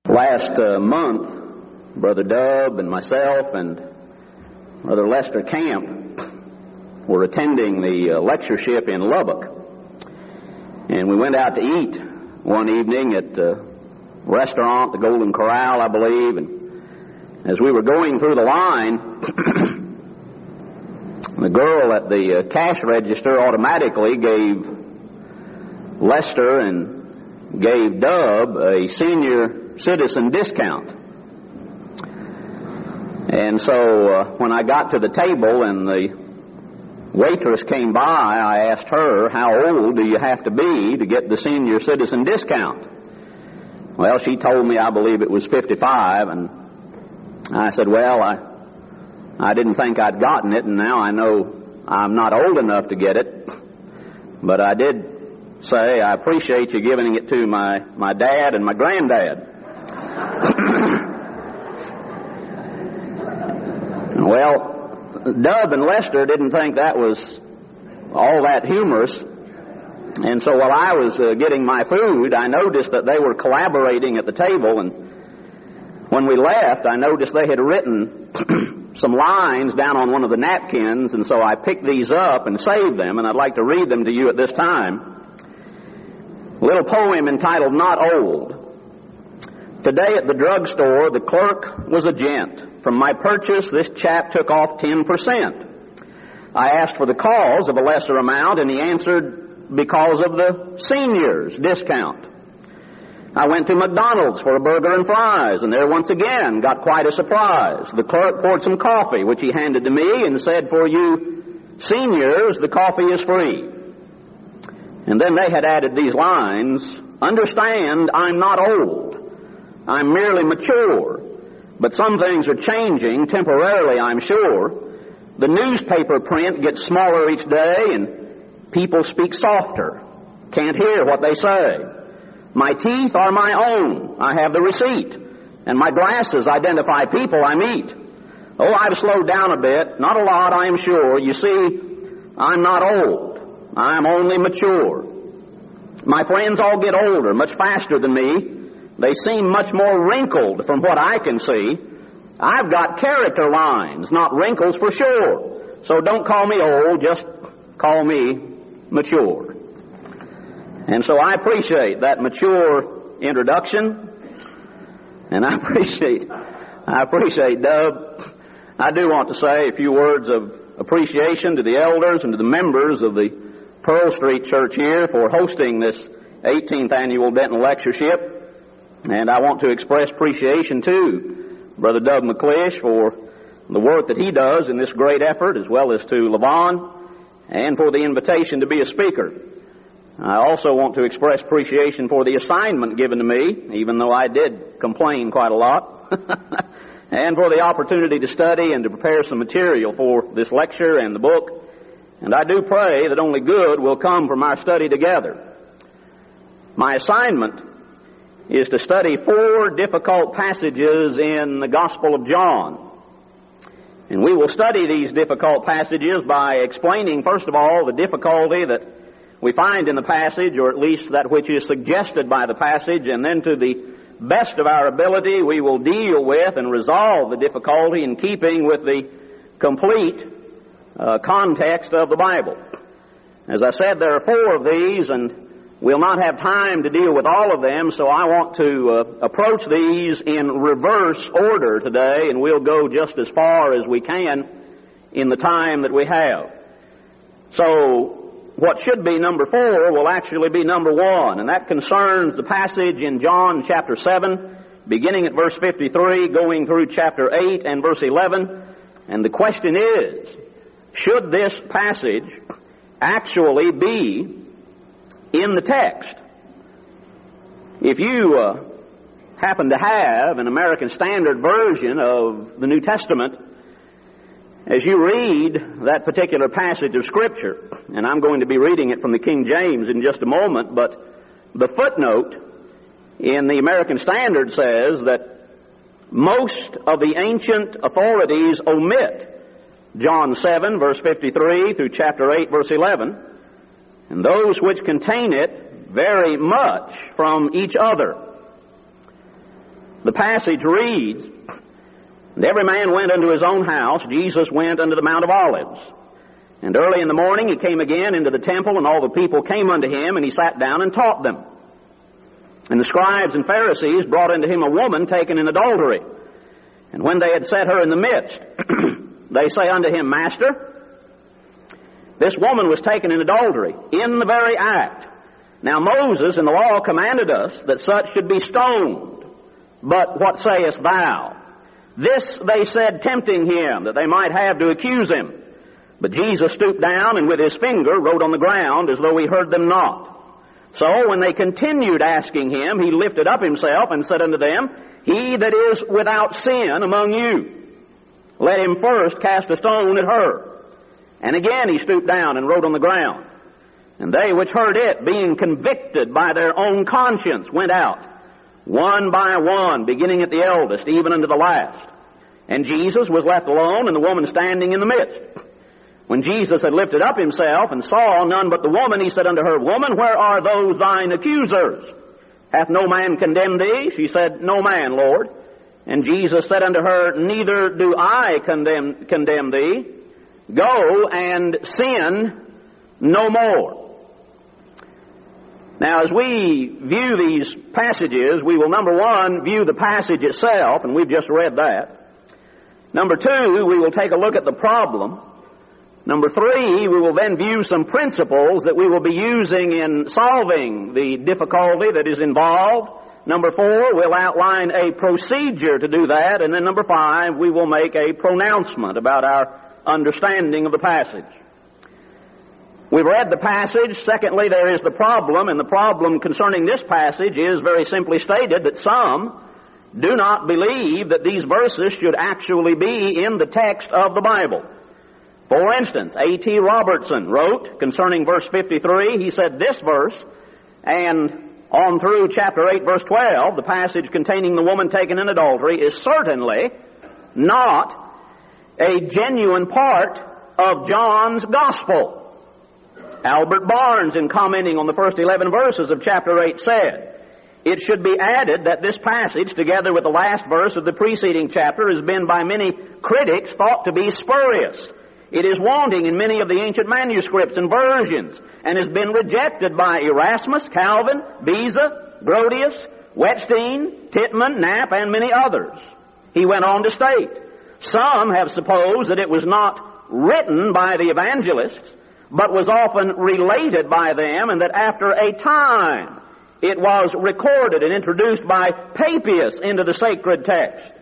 Last month, Brother Dub and myself and Brother Lester Camp were attending the lectureship in Lubbock. And we went out to eat one evening at a restaurant, the Golden Corral, I believe. And as we were going through the line, the girl at the cash register automatically gave Lester and gave Dub a senior citizen discount. And so when I got to the table and the waitress came by, I asked her, how old do you have to be to get the senior citizen discount? Well, she told me, I believe it was 55, and I said, well, I didn't think I'd gotten it, and now I know I'm not old enough to get it. But I did say, I appreciate you giving it to my dad and my granddad. Well, Dub and Lester didn't think that was all that humorous. And so while I was getting my food, I noticed that they were collaborating at the table. And when we left, I noticed they had written some lines down on one of the napkins. And so I picked these up and saved them. And I'd like to read them to you at this time. A little poem entitled, Not Old. Today at the drugstore, the clerk was a gent. From my purchase, this chap took off 10%. I asked for the cause of a lesser amount, and he answered, because of the seniors discount. I went to McDonald's for a burger and fries, and there once again got quite a surprise. The clerk poured some coffee, which he handed to me, and said, for you seniors, the coffee is free. And then they had added these lines, understand, I'm not old. I'm merely mature. But some things are changing, temporarily, I'm sure. The newspaper print gets smaller each day, and people speak softer. Can't hear what they say. My teeth are my own. I have the receipt. And my glasses identify people I meet. Oh, I've slowed down a bit. Not a lot, I am sure. You see, I'm not old. I'm only mature. My friends all get older, much faster than me. They seem much more wrinkled from what I can see. I've got character lines, not wrinkles for sure. So don't call me old, just call me mature. And so I appreciate that mature introduction. And I appreciate Dub. I do want to say a few words of appreciation to the elders and to the members of the Pearl Street Church here for hosting this 18th annual Denton Lectureship. And I want to express appreciation to Brother Dub McClish for the work that he does in this great effort, as well as to Levon, and for the invitation to be a speaker. I also want to express appreciation for the assignment given to me, even though I did complain quite a lot, and for the opportunity to study and to prepare some material for this lecture and the book. And I do pray that only good will come from our study together. My assignment is to study 4 difficult passages in the Gospel of John. And we will study these difficult passages by explaining, first of all, the difficulty that we find in the passage, or at least that which is suggested by the passage, and then to the best of our ability, we will deal with and resolve the difficulty in keeping with the complete context of the Bible. As I said, there are 4 of these, and we'll not have time to deal with all of them, so I want to approach these in reverse order today, and we'll go just as far as we can in the time that we have. So what should be number 4 will actually be number 1, and that concerns the passage in John chapter 7, beginning at verse 53, going through chapter 8 and verse 11. And the question is, should this passage actually be in the text? If you happen to have an American Standard Version of the New Testament, as you read that particular passage of Scripture, and I'm going to be reading it from the King James in just a moment, but the footnote in the American Standard says that most of the ancient authorities omit John 7, verse 53 through chapter 8, verse 11, and those which contain it vary much from each other. The passage reads, "And every man went unto his own house. Jesus went unto the Mount of Olives. And early in the morning he came again into the temple, and all the people came unto him, and he sat down and taught them. And the scribes and Pharisees brought unto him a woman taken in adultery. And when they had set her in the midst, they say unto him, Master, this woman was taken in adultery, in the very act. Now Moses in the law commanded us that such should be stoned. But what sayest thou? This they said, tempting him, that they might have to accuse him. But Jesus stooped down and with his finger wrote on the ground as though he heard them not. So when they continued asking him, he lifted up himself and said unto them, He that is without sin among you, let him first cast a stone at her. And again he stooped down and wrote on the ground. And they which heard it, being convicted by their own conscience, went out, one by one, beginning at the eldest, even unto the last. And Jesus was left alone, and the woman standing in the midst. When Jesus had lifted up himself and saw none but the woman, he said unto her, Woman, where are those thine accusers? Hath no man condemned thee? She said, No man, Lord. And Jesus said unto her, Neither do I condemn thee. Go and sin no more. Now, as we view these passages, we will, number one, view the passage itself, and we've just read that. Number two, we will take a look at the problem. Number three, we will then view some principles that we will be using in solving the difficulty that is involved. Number four, we'll outline a procedure to do that. And then number five, we will make a pronouncement about our understanding of the passage. We've read the passage. Secondly, there is the problem, and the problem concerning this passage is very simply stated that some do not believe that these verses should actually be in the text of the Bible. For instance, A.T. Robertson wrote concerning verse 53, he said this verse, and on through chapter 8, verse 12, the passage containing the woman taken in adultery is certainly not a genuine part of John's Gospel. Albert Barnes, in commenting on the first 11 verses of chapter 8, said, It should be added that this passage, together with the last verse of the preceding chapter, has been by many critics thought to be spurious. It is wanting in many of the ancient manuscripts and versions, and has been rejected by Erasmus, Calvin, Beza, Grotius, Wettstein, Tittman, Knapp, and many others. He went on to state, Some have supposed that it was not written by the evangelists, but was often related by them, and that after a time it was recorded and introduced by Papias into the sacred text.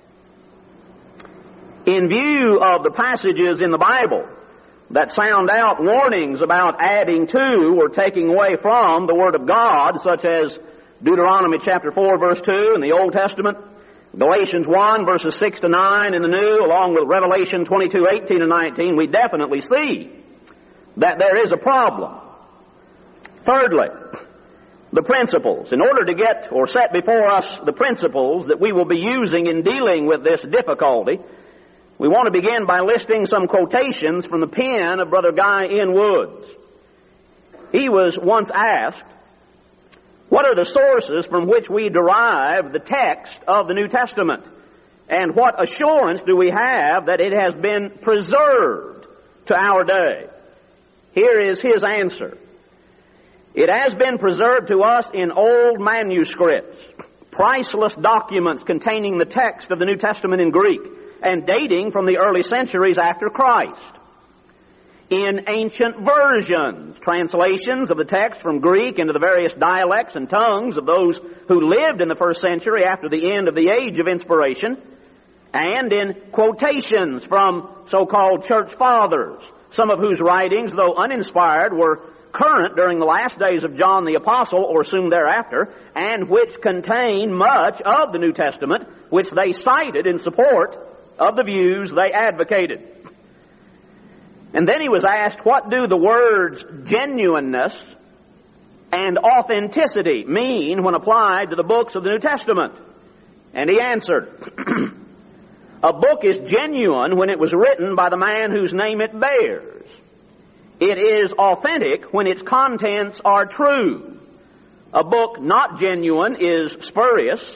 In view of the passages in the Bible that sound out warnings about adding to or taking away from the Word of God, such as Deuteronomy chapter 4, verse 2 in the Old Testament, Galatians 1, verses 6 to 9 in the New, along with Revelation 22, 18 and 19, we definitely see that there is a problem. Thirdly, the principles. In order to get or set before us the principles that we will be using in dealing with this difficulty, we want to begin by listing some quotations from the pen of Brother Guy N. Woods. He was once asked, What are the sources from which we derive the text of the New Testament? And what assurance do we have that it has been preserved to our day? Here is his answer. It has been preserved to us in old manuscripts, priceless documents containing the text of the New Testament in Greek, and dating from the early centuries after Christ. In ancient versions, translations of the text from Greek into the various dialects and tongues of those who lived in the first century after the end of the age of inspiration, and in quotations from so-called church fathers, some of whose writings, though uninspired, were current during the last days of John the Apostle or soon thereafter, and which contain much of the New Testament, which they cited in support of the views they advocated. And then he was asked, what do the words genuineness and authenticity mean when applied to the books of the New Testament? And he answered, a book is genuine when it was written by the man whose name it bears. It is authentic when its contents are true. A book not genuine is spurious.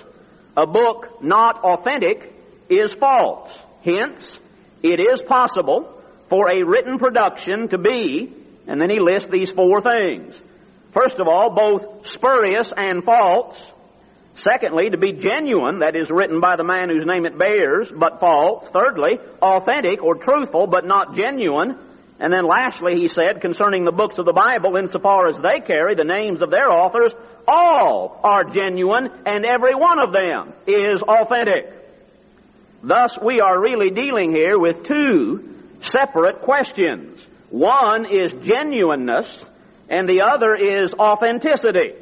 A book not authentic is false. Hence, it is possible for a written production to be, and then he lists these four things. First of all, both spurious and false. Secondly, to be genuine, that is written by the man whose name it bears, but false. Thirdly, authentic or truthful, but not genuine. And then lastly, he said, concerning the books of the Bible, insofar as they carry the names of their authors, all are genuine, and every one of them is authentic. Thus, we are really dealing here with two separate questions. One is genuineness, and the other is authenticity.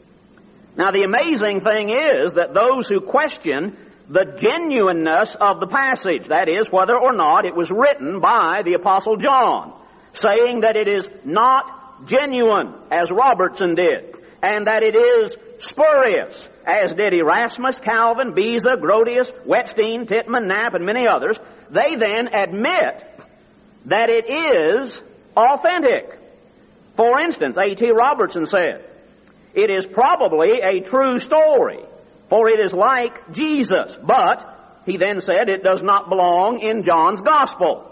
Now, the amazing thing is that those who question the genuineness of the passage, that is, whether or not it was written by the Apostle John, saying that it is not genuine, as Robertson did, and that it is spurious, as did Erasmus, Calvin, Beza, Grotius, Wettstein, Tittman, Knapp, and many others, they then admit that it is authentic. For instance, A.T. Robertson said, "It is probably a true story, for it is like Jesus, but," he then said, "it does not belong in John's Gospel."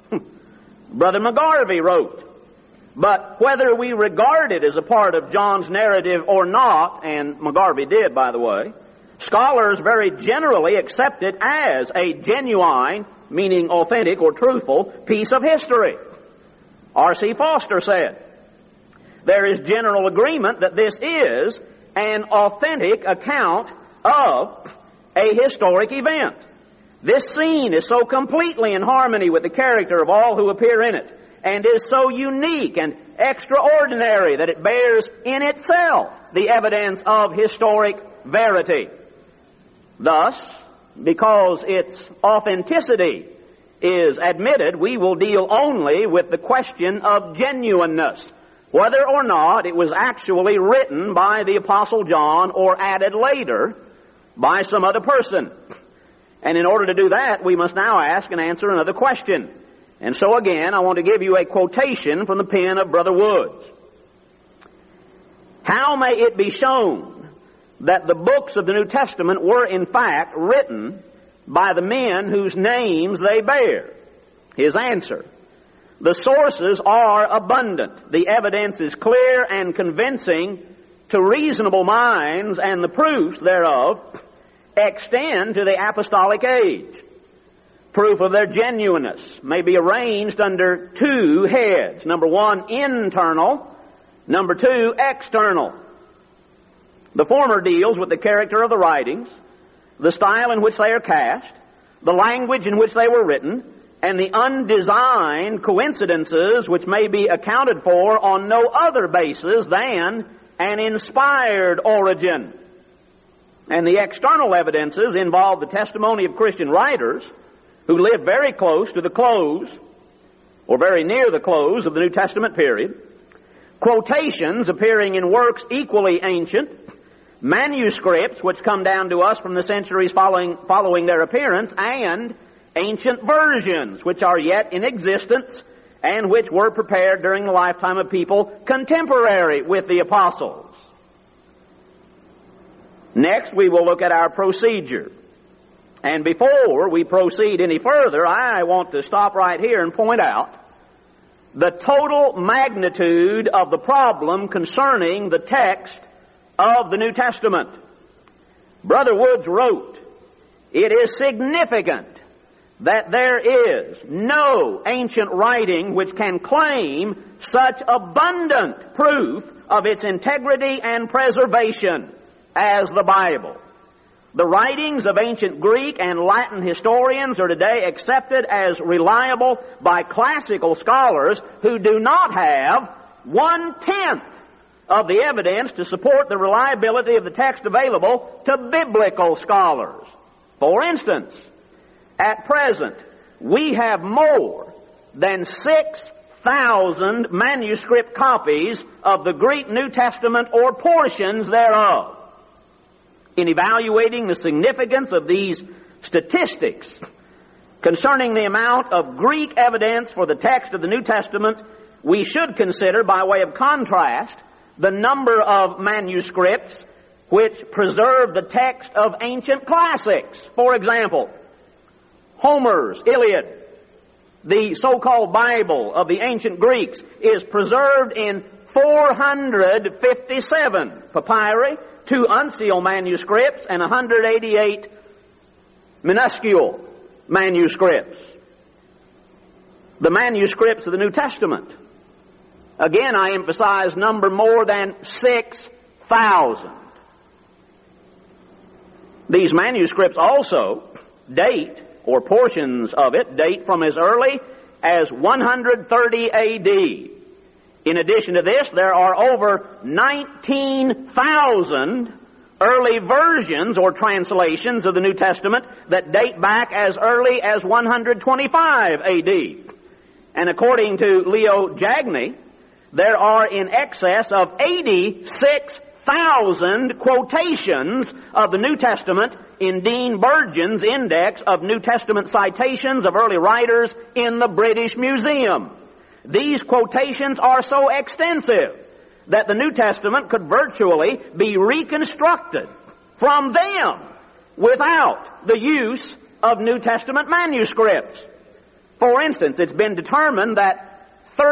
Brother McGarvey wrote, "But whether we regard it as a part of John's narrative or not," and McGarvey did, by the way, "scholars very generally accept it as a genuine, meaning authentic or truthful, piece of history." R.C. Foster said, "There is general agreement that this is an authentic account of a historic event. This scene is so completely in harmony with the character of all who appear in it, and is so unique and extraordinary that it bears in itself the evidence of historic verity. Thus, because its authenticity is admitted, we will deal only with the question of genuineness, whether or not it was actually written by the Apostle John or added later by some other person. And in order to do that, we must now ask and answer another question. And so again, I want to give you a quotation from the pen of Brother Woods. How may it be shown that the books of the New Testament were in fact written by the men whose names they bear? His answer: the sources are abundant. The evidence is clear and convincing to reasonable minds, and the proofs thereof extend to the apostolic age. Proof of their genuineness may be arranged under two heads. Number one, internal. Number two, external. The former deals with the character of the writings, the style in which they are cast, the language in which they were written, and the undesigned coincidences which may be accounted for on no other basis than an inspired origin. And the external evidences involve the testimony of Christian writers who lived very close to the close, or very near the close of the New Testament period, quotations appearing in works equally ancient, manuscripts which come down to us from the centuries following their appearance, and ancient versions which are yet in existence and which were prepared during the lifetime of people contemporary with the apostles. Next, we will look at our procedure. And before we proceed any further, I want to stop right here and point out the total magnitude of the problem concerning the text of the New Testament. Brother Woods wrote, "It is significant that there is no ancient writing which can claim such abundant proof of its integrity and preservation as the Bible. The writings of ancient Greek and Latin historians are today accepted as reliable by classical scholars who do not have 1/10 of the evidence to support the reliability of the text available to biblical scholars. For instance, at present, we have more than 6,000 manuscript copies of the Greek New Testament or portions thereof. In evaluating the significance of these statistics concerning the amount of Greek evidence for the text of the New Testament, we should consider, by way of contrast, the number of manuscripts which preserve the text of ancient classics. For example, Homer's Iliad, the so-called Bible of the ancient Greeks, is preserved in 457 papyri, 2 uncial manuscripts, and 188 minuscule manuscripts. The manuscripts of the New Testament, again, I emphasize, number more than 6,000. These manuscripts also date, or portions of it, date from as early as 130 A.D. In addition to this, there are over 19,000 early versions or translations of the New Testament that date back as early as 125 A.D. And according to Leo Jagny, there are in excess of 86,000 quotations of the New Testament in Dean Burgeon's Index of New Testament Citations of Early Writers in the British Museum. These quotations are so extensive that the New Testament could virtually be reconstructed from them without the use of New Testament manuscripts. For instance, it's been determined that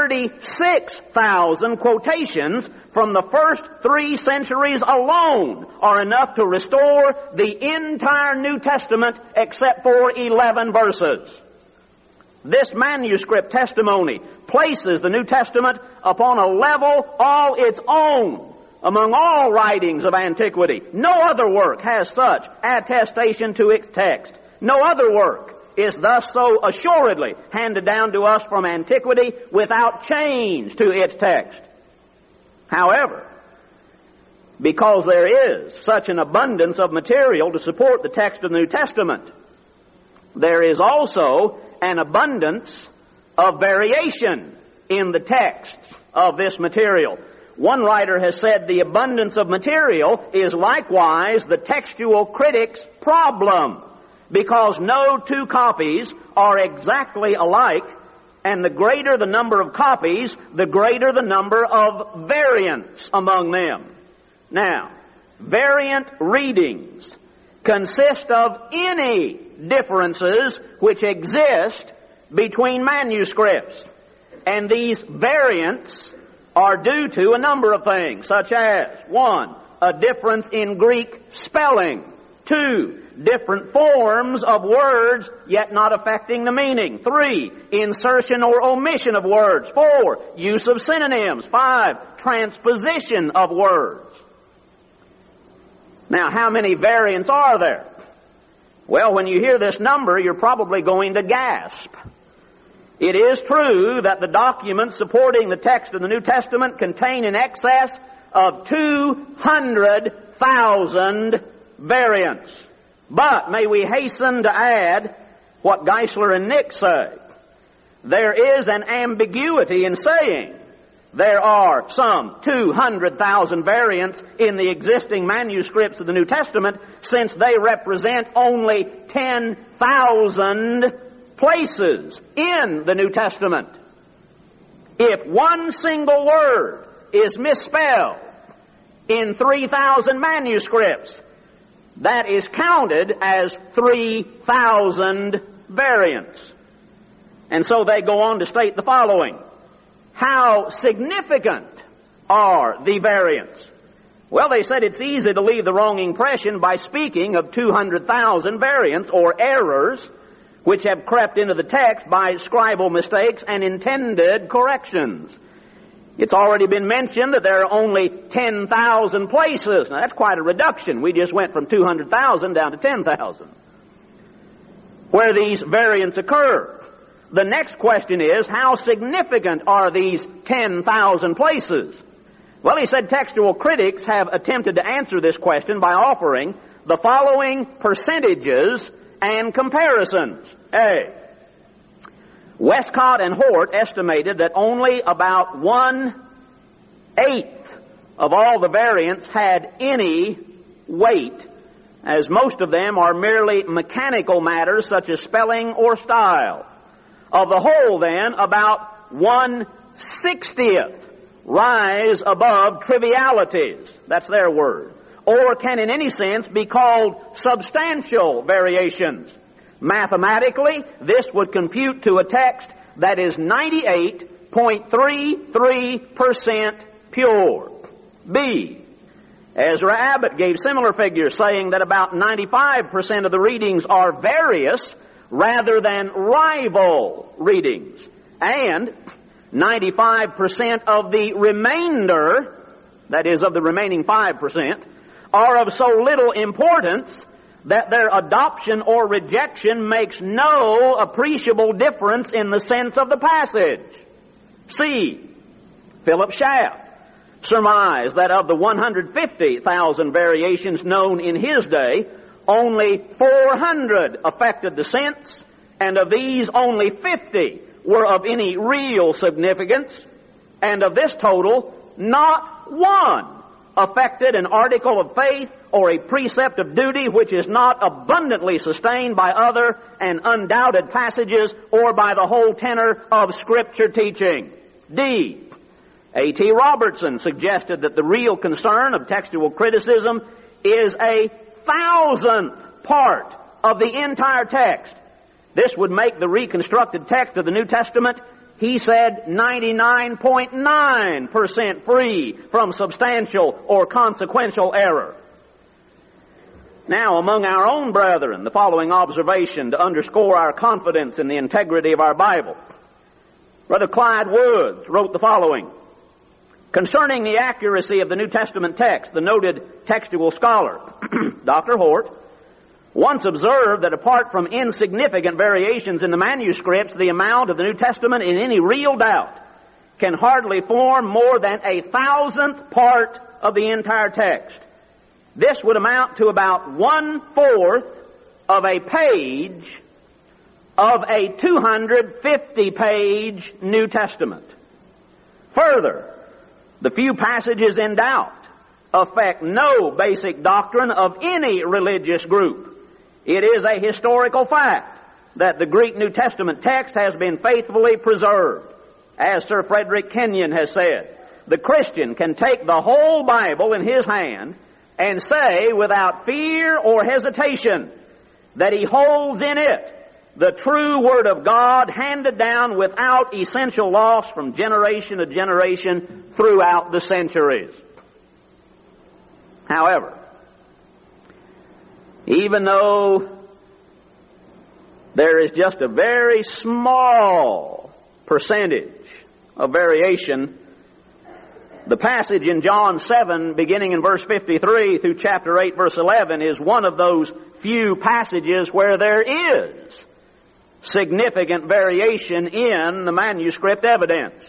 36,000 quotations from the first 3 centuries alone are enough to restore the entire New Testament except for 11 verses. This manuscript testimony places the New Testament upon a level all its own among all writings of antiquity. No other work has such attestation to its text. No other work is thus so assuredly handed down to us from antiquity without change to its text. However, because there is such an abundance of material to support the text of the New Testament, there is also an abundance of variation in the text of this material. One writer has said the abundance of material is likewise the textual critic's problem, because no 2 copies are exactly alike, and the greater the number of copies, the greater the number of variants among them. Now, variant readings consist of any differences which exist between manuscripts. And these variants are due to a number of things, such as 1, a difference in Greek spelling; 2, different forms of words yet not affecting the meaning; 3, insertion or omission of words; 4, use of synonyms; 5, transposition of words. Now, how many variants are there? Well, when you hear this number, you're probably going to gasp. It is true that the documents supporting the text of the New Testament contain in excess of 200,000 variants. But may we hasten to add what Geisler and Nick say. There is an ambiguity in saying there are some 200,000 variants in the existing manuscripts of the New Testament, since they represent only 10,000 places in the New Testament. If one single word is misspelled in 3,000 manuscripts, that is counted as 3,000 variants. And so they go on to state the following. How significant are the variants? Well, they said it's easy to leave the wrong impression by speaking of 200,000 variants or errors which have crept into the text by scribal mistakes and intended corrections. It's already been mentioned that there are only 10,000 places. Now, that's quite a reduction. We just went from 200,000 down to 10,000 where these variants occur. The next question is, how significant are these 10,000 places? Well, he said textual critics have attempted to answer this question by offering the following percentages and comparisons. A. Westcott and Hort estimated that only about 1/8 of all the variants had any weight, as most of them are merely mechanical matters such as spelling or style. Of the whole, then, about 1/60th rise above trivialities, that's their word, or can in any sense be called substantial variations. Mathematically, this would compute to a text that is 98.33% pure. B. Ezra Abbott gave similar figures, saying that about 95% of the readings are various rather than rival readings. And 95% of the remainder, that is, of the remaining 5%, are of so little importance that their adoption or rejection makes no appreciable difference in the sense of the passage. C. Philip Schaff surmised that of the 150,000 variations known in his day, only 400 affected the sense, and of these only 50 were of any real significance, and of this total, not one affected an article of faith or a precept of duty which is not abundantly sustained by other and undoubted passages or by the whole tenor of Scripture teaching. D. A.T. Robertson suggested that the real concern of textual criticism is a 1,000th part of the entire text. This would make the reconstructed text of the New Testament, he said, 99.9% free from substantial or consequential error. Now, among our own brethren, the following observation to underscore our confidence in the integrity of our Bible. Brother Clyde Woods wrote the following: concerning the accuracy of the New Testament text, the noted textual scholar, Dr. Hort, once observed that apart from insignificant variations in the manuscripts, the amount of the New Testament in any real doubt can hardly form more than a 1,000th part of the entire text. This would amount to about 1/4 of a page of a 250-page New Testament. Further, the few passages in doubt affect no basic doctrine of any religious group. It is a historical fact that the Greek New Testament text has been faithfully preserved. As Sir Frederick Kenyon has said, the Christian can take the whole Bible in his hand and say without fear or hesitation that he holds in it the true Word of God handed down without essential loss from generation to generation throughout the centuries. However, even though there is just a very small percentage of variation, the passage in John 7, beginning in verse 53 through chapter 8, verse 11, is one of those few passages where there is significant variation in the manuscript evidence.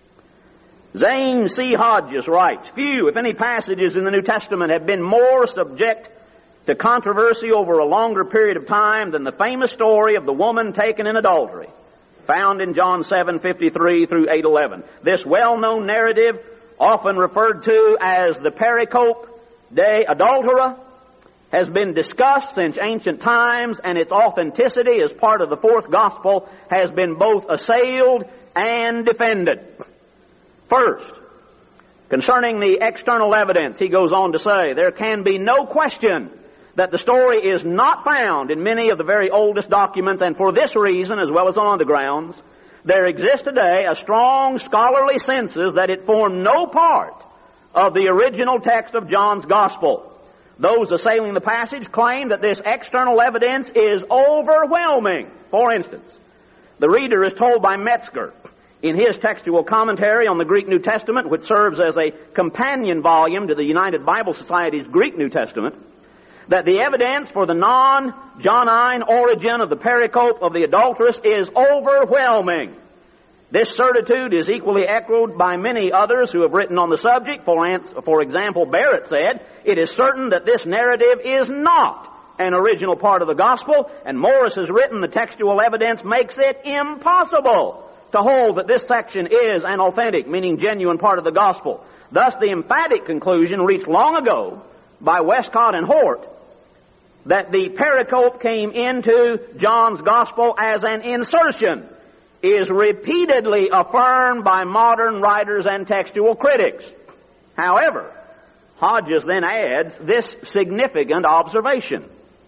Zane C. Hodges writes, few, if any, passages in the New Testament have been more subject to controversy over a longer period of time than the famous story of the woman taken in adultery, found in John 7:53 through 8:11. This well-known narrative, often referred to as the Pericope de Adultera, has been discussed since ancient times, and its authenticity as part of the fourth gospel has been both assailed and defended. First, concerning the external evidence, he goes on to say, there can be no question that the story is not found in many of the very oldest documents, and for this reason, as well as on other grounds, there exists today a strong scholarly census that it formed no part of the original text of John's Gospel. Those assailing the passage claim that this external evidence is overwhelming. For instance, the reader is told by Metzger in his textual commentary on the Greek New Testament, which serves as a companion volume to the United Bible Society's Greek New Testament, that the evidence for the non-Johnine origin of the pericope of the adulteress is overwhelming. This certitude is equally echoed by many others who have written on the subject. For example, Barrett said, it is certain that this narrative is not an original part of the gospel, and Morris has written the textual evidence makes it impossible to hold that this section is an authentic, meaning genuine part of the gospel. Thus, the emphatic conclusion reached long ago by Westcott and Hort that the pericope came into John's gospel as an insertion is repeatedly affirmed by modern writers and textual critics. However, Hodges then adds this significant observation.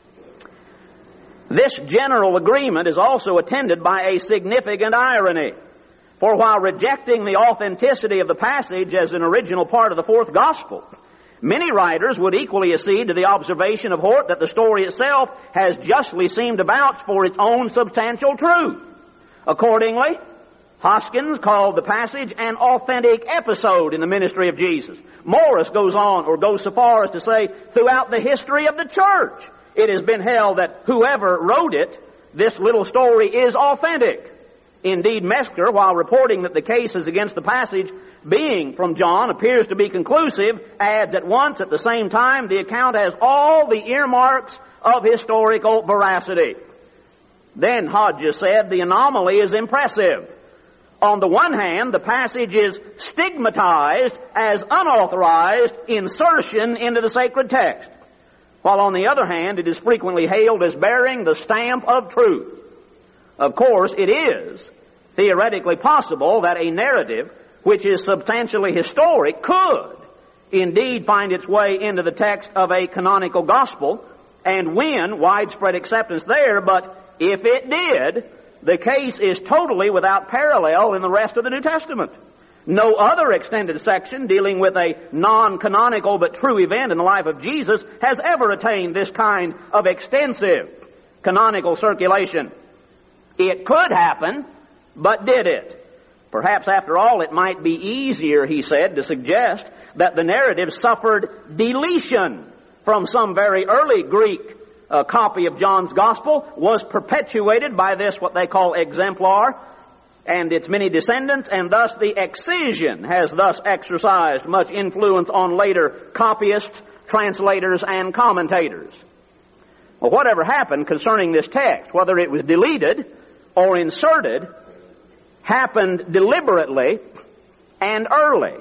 This general agreement is also attended by a significant irony. For while rejecting the authenticity of the passage as an original part of the fourth gospel, many writers would equally accede to the observation of Hort that the story itself has justly seemed to vouch for its own substantial truth. Accordingly, Hoskins called the passage an authentic episode in the ministry of Jesus. Morris goes so far as to say, throughout the history of the church, it has been held that whoever wrote it, this little story is authentic. Indeed, Mesker, while reporting that the cases against the passage being from John appears to be conclusive, adds at once, at the same time, the account has all the earmarks of historical veracity. Then Hodges said the anomaly is impressive. On the one hand, the passage is stigmatized as unauthorized insertion into the sacred text, while on the other hand, it is frequently hailed as bearing the stamp of truth. Of course, it is theoretically possible that a narrative which is substantially historic could indeed find its way into the text of a canonical gospel and win widespread acceptance there, but if it did, the case is totally without parallel in the rest of the New Testament. No other extended section dealing with a non-canonical but true event in the life of Jesus has ever attained this kind of extensive canonical circulation. It could happen, but did it? Perhaps, after all, it might be easier, he said, to suggest that the narrative suffered deletion from some very early Greek copy of John's Gospel, was perpetuated by this, what they call exemplar, and its many descendants, and thus the excision has thus exercised much influence on later copyists, translators, and commentators. Well, whatever happened concerning this text, whether it was deleted or inserted, happened deliberately and early.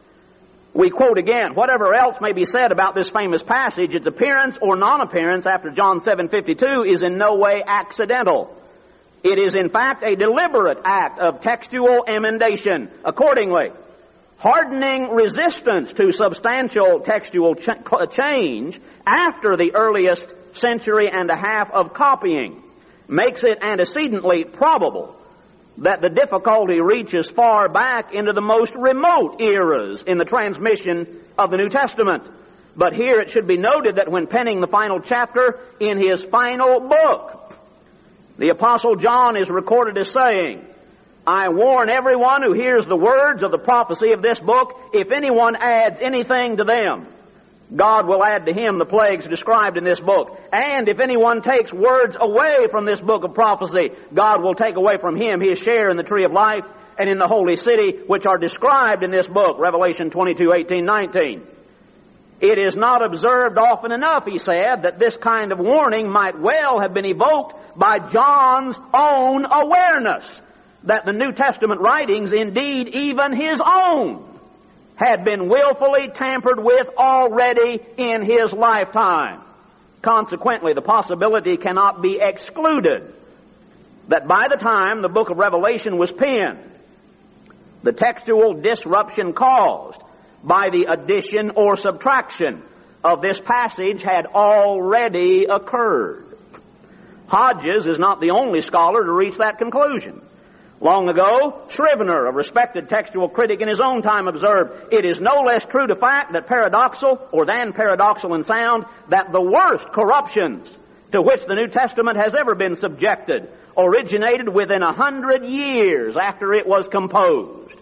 We quote again, whatever else may be said about this famous passage, its appearance or non-appearance after John 7:52 is in no way accidental. It is in fact a deliberate act of textual emendation. Accordingly, hardening resistance to substantial textual change after the earliest century and a half of copying makes it antecedently probable that the difficulty reaches far back into the most remote eras in the transmission of the New Testament. But here it should be noted that when penning the final chapter in his final book, the Apostle John is recorded as saying, I warn everyone who hears the words of the prophecy of this book, if anyone adds anything to them, God will add to him the plagues described in this book. And if anyone takes words away from this book of prophecy, God will take away from him his share in the tree of life and in the holy city, which are described in this book, Revelation 22:18-19. It is not observed often enough, he said, that this kind of warning might well have been evoked by John's own awareness that the New Testament writings, indeed even his own, had been willfully tampered with already in his lifetime. Consequently, the possibility cannot be excluded that by the time the book of Revelation was penned, the textual disruption caused by the addition or subtraction of this passage had already occurred. Hodges is not the only scholar to reach that conclusion. Long ago, Scrivener, a respected textual critic in his own time, observed, it is no less true to fact that paradoxical in sound, that the worst corruptions to which the New Testament has ever been subjected originated within 100 years after it was composed.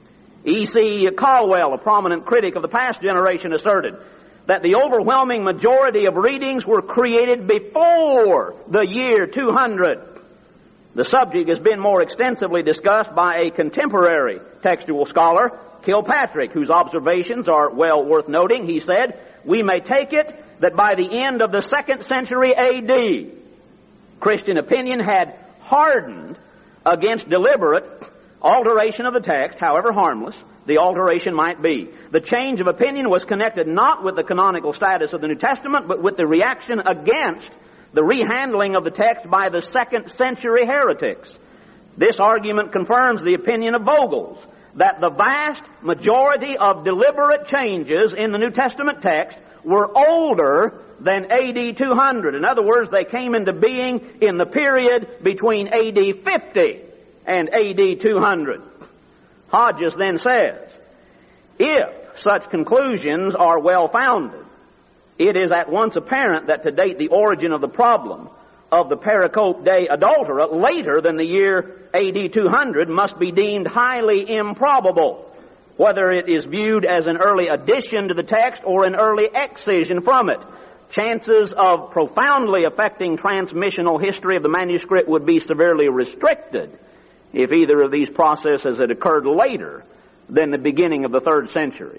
E.C. Caldwell, a prominent critic of the past generation, asserted that the overwhelming majority of readings were created before the year 200. The subject has been more extensively discussed by a contemporary textual scholar, Kilpatrick, whose observations are well worth noting. He said, we may take it that by the end of the 2nd century A.D., Christian opinion had hardened against deliberate alteration of the text, however harmless the alteration might be. The change of opinion was connected not with the canonical status of the New Testament, but with the reaction against the rehandling of the text by the 2nd century heretics. This argument confirms the opinion of Vogels that the vast majority of deliberate changes in the New Testament text were older than A.D. 200. In other words, they came into being in the period between A.D. 50 and A.D. 200. Hodges then says, if such conclusions are well-founded, it is at once apparent that to date the origin of the problem of the pericope de adultera later than the year A.D. 200 must be deemed highly improbable, whether it is viewed as an early addition to the text or an early excision from it. Chances of profoundly affecting transmissional history of the manuscript would be severely restricted if either of these processes had occurred later than the beginning of the 3rd century.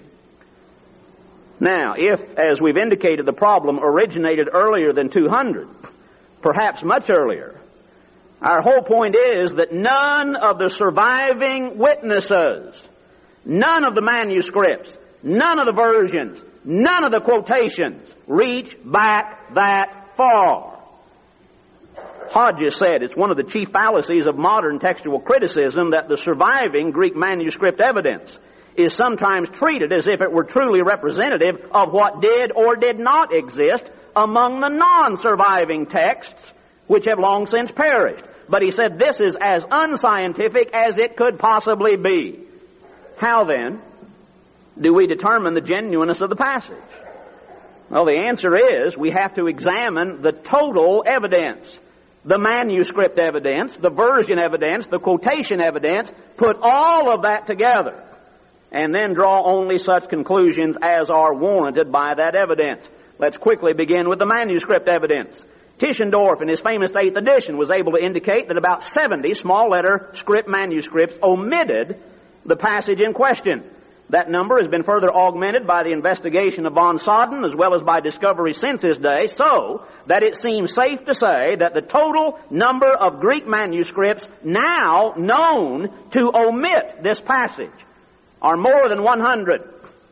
Now, if, as we've indicated, the problem originated earlier than 200, perhaps much earlier, our whole point is that none of the surviving witnesses, none of the manuscripts, none of the versions, none of the quotations reach back that far. Hodges said it's one of the chief fallacies of modern textual criticism that the surviving Greek manuscript evidence is sometimes treated as if it were truly representative of what did or did not exist among the non-surviving texts which have long since perished. But he said this is as unscientific as it could possibly be. How then do we determine the genuineness of the passage? Well, the answer is we have to examine the total evidence. The manuscript evidence, the version evidence, the quotation evidence, put all of that together, and then draw only such conclusions as are warranted by that evidence. Let's quickly begin with the manuscript evidence. Tischendorf, in his famous 8th edition, was able to indicate that about 70 small-letter script manuscripts omitted the passage in question. That number has been further augmented by the investigation of von Soden as well as by discovery since his day, so that it seems safe to say that the total number of Greek manuscripts now known to omit this passage are more than 100.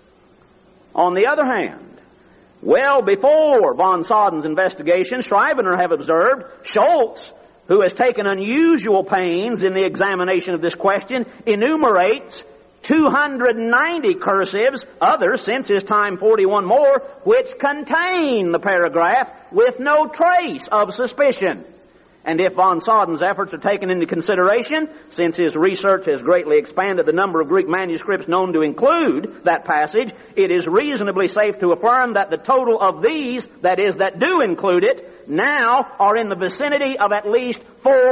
On the other hand, well before von Soden's investigation, Schreiber have observed Schultz, who has taken unusual pains in the examination of this question, enumerates 290 cursives, others since his time 41 more, which contain the paragraph with no trace of suspicion. And if von Soden's efforts are taken into consideration, since his research has greatly expanded the number of Greek manuscripts known to include that passage, it is reasonably safe to affirm that the total of these, that is, that do include it, now are in the vicinity of at least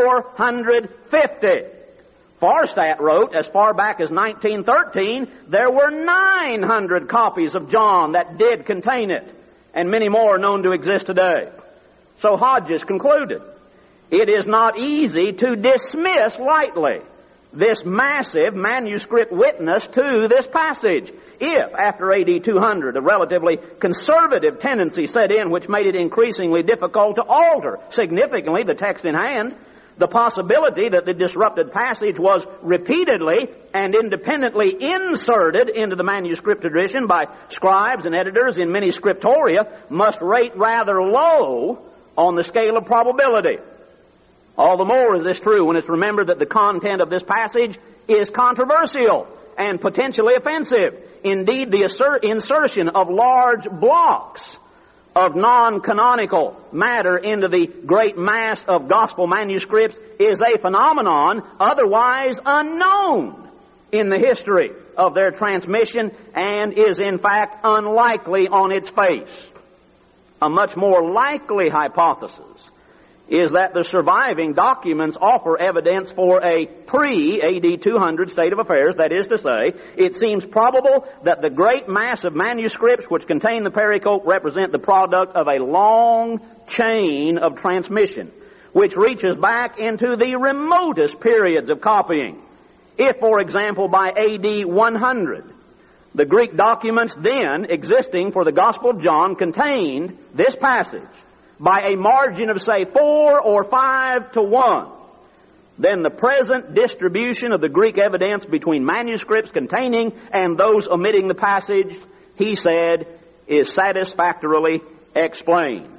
450. Farstadt wrote, as far back as 1913, there were 900 copies of John that did contain it, and many more known to exist today. So Hodges concluded, it is not easy to dismiss lightly this massive manuscript witness to this passage. If, after A.D. 200, a relatively conservative tendency set in which made it increasingly difficult to alter significantly the text in hand, the possibility that the disrupted passage was repeatedly and independently inserted into the manuscript tradition by scribes and editors in many scriptoria must rate rather low on the scale of probability. All the more is this true when it's remembered that the content of this passage is controversial and potentially offensive. Indeed, the insertion of large blocks of non-canonical matter into the great mass of gospel manuscripts is a phenomenon otherwise unknown in the history of their transmission and is in fact unlikely on its face. A much more likely hypothesis is that the surviving documents offer evidence for a pre-A.D. 200 state of affairs. That is to say, it seems probable that the great mass of manuscripts which contain the pericope represent the product of a long chain of transmission, which reaches back into the remotest periods of copying. If, for example, by A.D. 100, the Greek documents then existing for the Gospel of John contained this passage, by a margin of, say, 4 or 5 to 1, then the present distribution of the Greek evidence between manuscripts containing and those omitting the passage, he said, is satisfactorily explained.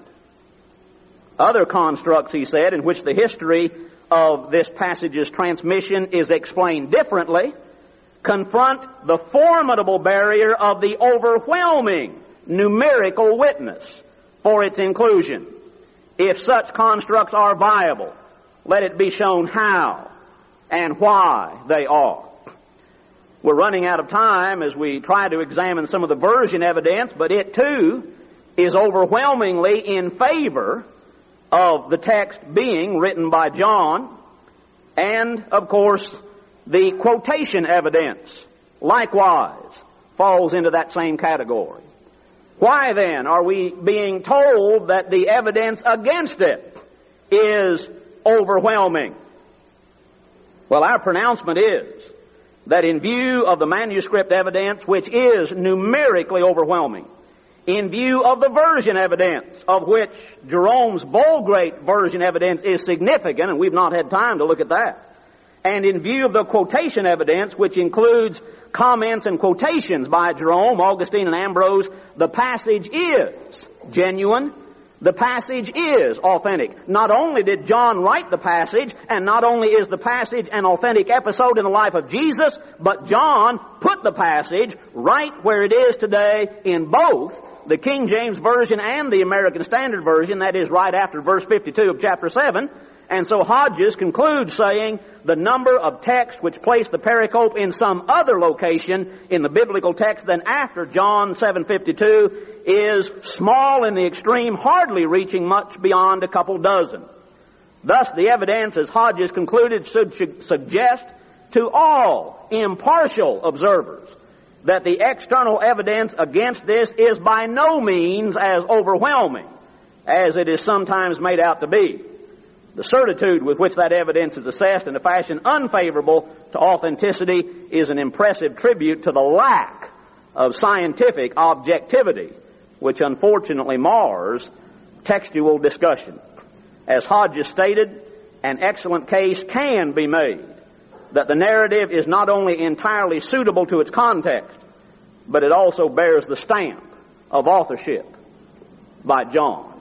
Other constructs, he said, in which the history of this passage's transmission is explained differently, confront the formidable barrier of the overwhelming numerical witness for its inclusion. If such constructs are viable, let it be shown how and why they are. We're running out of time as we try to examine some of the version evidence, but it too is overwhelmingly in favor of the text being written by John, and, of course, the quotation evidence likewise falls into that same category. Why then are we being told that the evidence against it is overwhelming? Well, our pronouncement is that in view of the manuscript evidence, which is numerically overwhelming, in view of the version evidence, of which Jerome's Vulgate version evidence is significant, and we've not had time to look at that, and in view of the quotation evidence, which includes comments and quotations by Jerome, Augustine, and Ambrose, the passage is genuine. The passage is authentic. Not only did John write the passage, and not only is the passage an authentic episode in the life of Jesus, but John put the passage right where it is today in both the King James Version and the American Standard Version, that is right after verse 52 of chapter 7. And so Hodges concludes saying the number of texts which place the pericope in some other location in the biblical text than after John 7:52 is small in the extreme, hardly reaching much beyond a couple dozen. Thus the evidence, as Hodges concluded, should suggest to all impartial observers that the external evidence against this is by no means as overwhelming as it is sometimes made out to be. The certitude with which that evidence is assessed in a fashion unfavorable to authenticity is an impressive tribute to the lack of scientific objectivity, which unfortunately mars textual discussion. As Hodges stated, an excellent case can be made that the narrative is not only entirely suitable to its context, but it also bears the stamp of authorship by John.